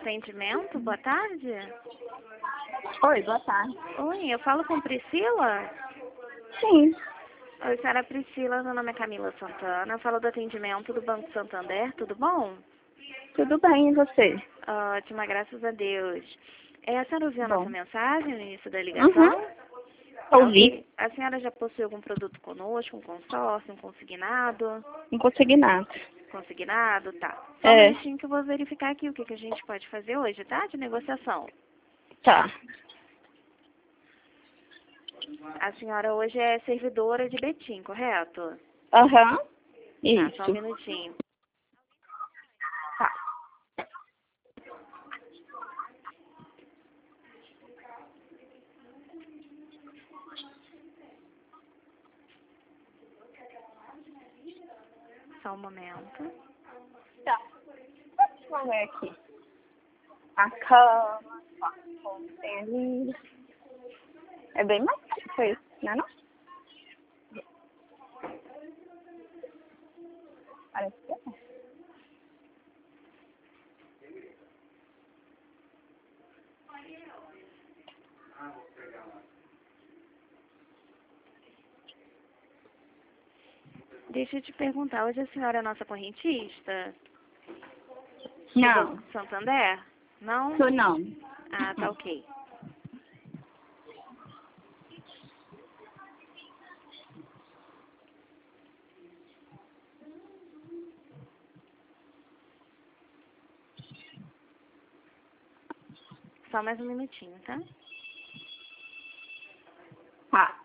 atendimento, boa tarde. Oi, boa tarde. Oi, eu falo com Priscila? Sim, Oi, senhora Priscila, meu nome é Camila Santana, eu falo do atendimento do Banco Santander, tudo bom? tudo bem, e você? Ótima, graças a Deus. A senhora ouviu a nossa Bom. mensagem no início da ligação? Ouvi. Ok. A senhora já possui algum produto conosco, um consórcio, um consignado? Não consegui nada. Consignado, tá. Só um É, minutinho que eu vou verificar aqui o que a gente pode fazer hoje, tá? De negociação. tá. A senhora hoje é servidora de Betim, correto? Aham. Tá, Isso. só um minutinho. Tá. Só um momento. Tá. Vamos ver aqui. A cama, tem ali. É bem mais tipo isso, não é não? Parece que é. Deixa eu te perguntar, hoje a senhora é nossa correntista? Do Não, Banco Santander? Não? sou não. Ah, tá ok. Só mais um minutinho, tá? Tá.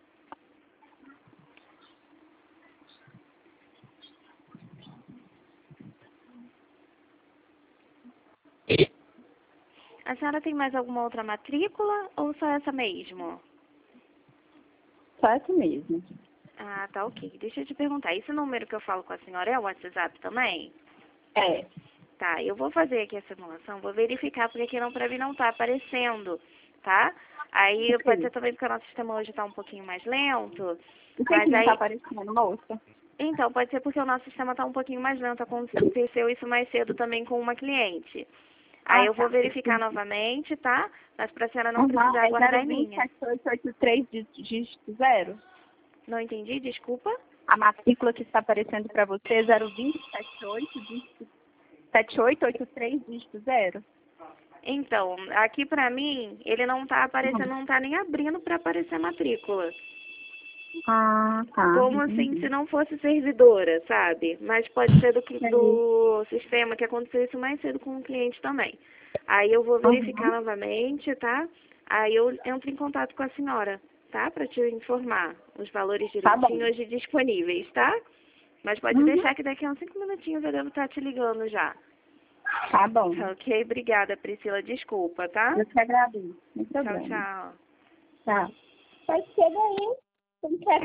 A senhora tem mais alguma outra matrícula ou só essa mesmo? Só essa mesmo. Ah, tá ok. Deixa eu te perguntar, esse número que eu falo com a senhora é o WhatsApp também? É. Tá, eu vou fazer aqui a simulação, vou verificar porque aqui não, pra mim não tá aparecendo, tá? Aí pode ser também porque o nosso sistema hoje tá um pouquinho mais lento, O que é que mas não tá aí... aparecendo, moça? Então, pode ser porque o nosso sistema tá um pouquinho mais lento, aconteceu isso mais cedo também com uma cliente. Aí Ah, eu vou tá. verificar novamente, tá? Mas pra senhora não Aham, precisar é aguardar em linha. 0207883 dígito 0. Não entendi, desculpa? A matrícula que está aparecendo para você é 02078 dígito 7883 dígito 0. Então, aqui pra mim, ele não tá aparecendo, não tá nem abrindo pra aparecer a matrícula. Ah, tá. Como assim, se não fosse servidora, sabe? Mas pode ser do sistema que aconteceu isso mais cedo com o cliente também. Aí eu vou verificar novamente, tá? Aí eu entro em contato com a senhora, tá? Pra te informar os valores Tá bom. direitinho hoje disponíveis, tá? Mas pode Uhum. deixar que daqui a uns 5 minutinhos eu devo estar te ligando já. Tá bom. Ok, obrigada, Priscila. Desculpa, tá? Eu te agradeço. Sem Tchau, problema. tchau. Tá. Pode ser daí. Não quero